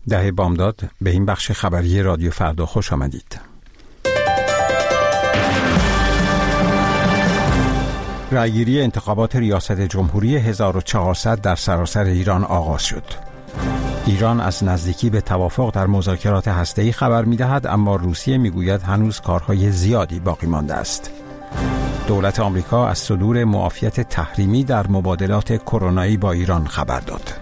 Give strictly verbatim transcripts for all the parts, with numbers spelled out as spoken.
ده بامداد به این بخش خبری رادیو فردا خوش آمدید. رأیگیری انتخابات ریاست جمهوری هزار و چهارصد در سراسر ایران آغاز شد. ایران از نزدیکی به توافق در مذاکرات هسته‌ای خبر می‌دهد، اما روسیه می‌گوید هنوز کارهای زیادی باقی مانده است. دولت آمریکا از صدور معافیت تحریمی در مبادلات کرونایی با ایران خبر داد.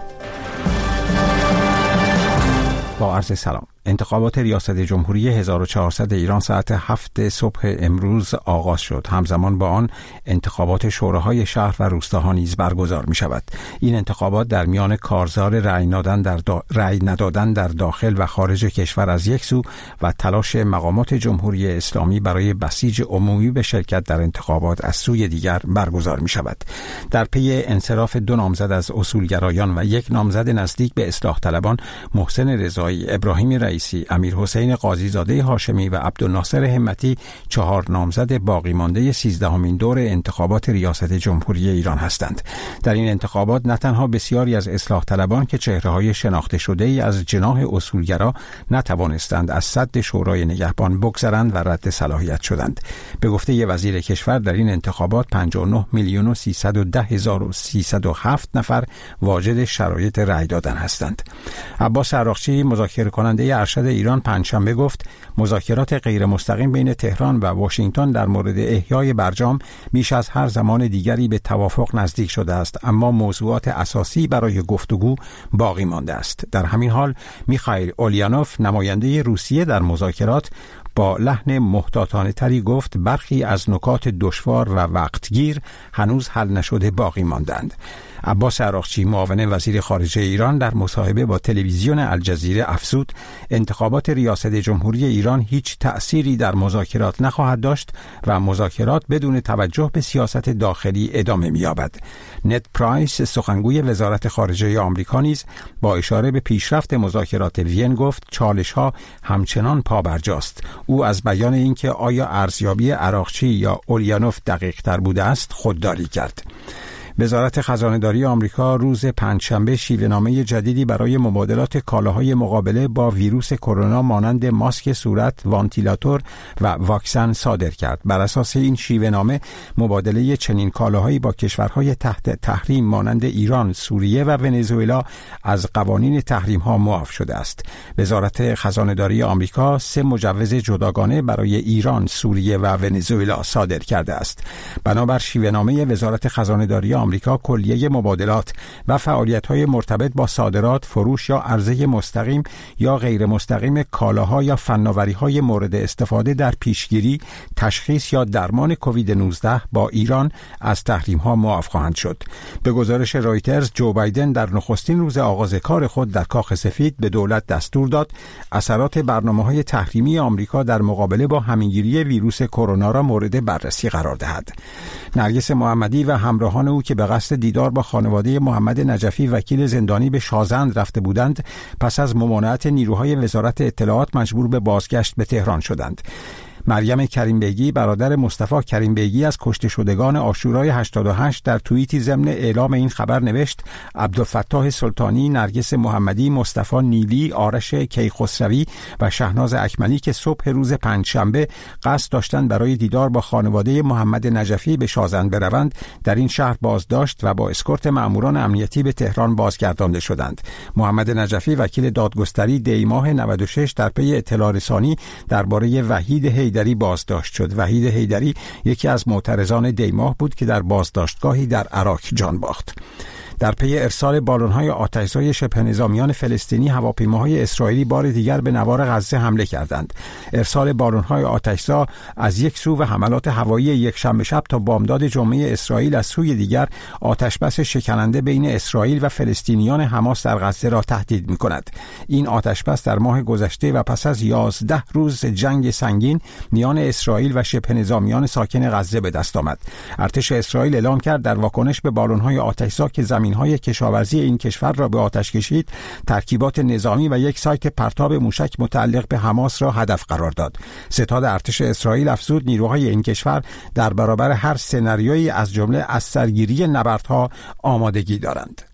با عرض سلام. انتخابات ریاست جمهوری هزار و چهارصد ایران ساعت هفت صبح امروز آغاز شد. همزمان با آن انتخابات شوراهای شهر و روستاها نیز برگزار می شود. این انتخابات در میان کارزار رأی ندادن در دا... رأی ندادن در داخل و خارج کشور از یک سو و تلاش مقامات جمهوری اسلامی برای بسیج عمومی به شرکت در انتخابات از سوی دیگر برگزار می شود. در پی انصراف دو نامزد از اصولگرایان و یک نامزد نزدیک به اصلاح طلبان، محسن رضایی، ابراهیم رئیسی، امیر حسین قاضی زاده هاشمی و عبدالناصر همتی چهار نامزد باقی مانده سیزدهمین دور انتخابات ریاست جمهوری ایران هستند. در این انتخابات نه تنها بسیاری از اصلاح طلبان که چهره‌های شناخته شده‌ای از جناح اصولگرا نتوانستند از سد شورای نگهبان بگذرند و رد صلاحیت شدند. به گفته وزیر کشور در این انتخابات پنجاه و نه میلیون و سیصد و ده هزار و سیصد و هفت نفر واجد شرایط رأی دادن هستند. عباس عراقچی، مذاکره کننده ارشد ایران، پنجشنبه گفت مذاکرات غیر مستقیم بین تهران و واشنگتن در مورد احیای برجام بیش از هر زمان دیگری به توافق نزدیک شده است، اما موضوعات اساسی برای گفتگو باقی مانده است. در همین حال میخائیل اولینوف، نماینده روسیه در مذاکرات، با لحن محتاطانه تری گفت برخی از نکات دشوار و وقتگیر هنوز حل نشده باقی ماندند. عباس عراقچی، معاون وزیر خارجه ایران، در مصاحبه با تلویزیون الجزیره افزود انتخابات ریاست جمهوری ایران هیچ تأثیری در مذاکرات نخواهد داشت و مذاکرات بدون توجه به سیاست داخلی ادامه می‌یابد. نت پرایس، سخنگوی وزارت خارجه آمریکا، نیز با اشاره به پیشرفت مذاکرات وین گفت چالش‌ها همچنان پابرجاست. او از بیان اینکه آیا ارزیابی عراقچی یا اولینوف دقیق‌تر بوده است خودداری کرد. وزارت خزانه‌داری آمریکا روز پنجشنبه شیوه‌نامه جدیدی برای مبادلات کالاهای مقابله با ویروس کرونا مانند ماسک صورت، وانتیلاتور و واکسن صادر کرد. بر اساس این شیوه‌نامه مبادله چنین کالاهایی با کشورهای تحت تحریم مانند ایران، سوریه و ونزوئلا از قوانین تحریم‌ها معاف شده است. وزارت خزانه‌داری آمریکا سه مجوز جداگانه برای ایران، سوریه و ونزوئلا صادر کرده است. بنابر شیوه‌نامه وزارت خزانه‌داری آمریکا کلیه مبادلات و فعالیت‌های مرتبط با صادرات، فروش یا عرضه مستقیم یا غیر مستقیم کالاها یا فناوری‌های مورد استفاده در پیشگیری، تشخیص یا درمان کووید نوزده با ایران از تحریم‌ها معاف خواهند شد. به گزارش رایترز، جو بایدن در نخستین روز آغاز کار خود در کاخ سفید به دولت دستور داد اثرات برنامه‌های تحریمی آمریکا در مقابله با همه‌گیری ویروس کرونا را مورد بررسی قرار دهد. نرگس محمدی و همراهان او که به قصد دیدار با خانواده محمد نجفی وکیل زندانی به شازند رفته بودند، پس از ممانعت نیروهای وزارت اطلاعات مجبور به بازگشت به تهران شدند. مریم کریم بیگی، برادر مصطفی کریم بیگی از کشته شدگان عاشورای هشتاد و هشت، در توییتی ضمن اعلام این خبر نوشت عبدالفتاح سلطانی، نرگس محمدی، مصطفی نیلی، آرش کیخسروی و شهناز اکملی که صبح روز پنجشنبه قصد داشتند برای دیدار با خانواده محمد نجفی به شازند بروند، در این شهر بازداشت و با اسکورت مأموران امنیتی به تهران بازگردانده شدند. محمد نجفی وکیل دادگستری دی ماه نود و شش در پی اطلاع رسانی درباره وحید حیدری بازداشت شد. وحید حیدری یکی از معترضان دیماه بود که در بازداشتگاهی در عراق جان باخت. در پی ارسال بالون‌های آتش‌زای شبه نظامیان فلسطینی، هواپیماهای اسرائیلی بار دیگر به نوار غزه حمله کردند. ارسال بالون‌های آتش‌زا از یک سو و حملات هوایی یکشنبه شب تا بامداد جمعه اسرائیل از سوی دیگر آتشبس شکننده بین اسرائیل و فلسطینیان حماس در غزه را تهدید می‌کند. این آتشبس در ماه گذشته و پس از یازده روز جنگ سنگین میان اسرائیل و شبه نظامیان ساکن غزه به دست آمد. ارتش اسرائیل اعلام کرد در واکنش به بالون‌های آتش‌زا که زمین های کشاورزی این کشور را به آتش کشید، ترکیبات نظامی و یک سایت پرتاب موشک متعلق به حماس را هدف قرار داد. ستاد ارتش اسرائیل افزود نیروهای این کشور در برابر هر سناریویی از جمله از سرگیری نبردها آمادگی دارند.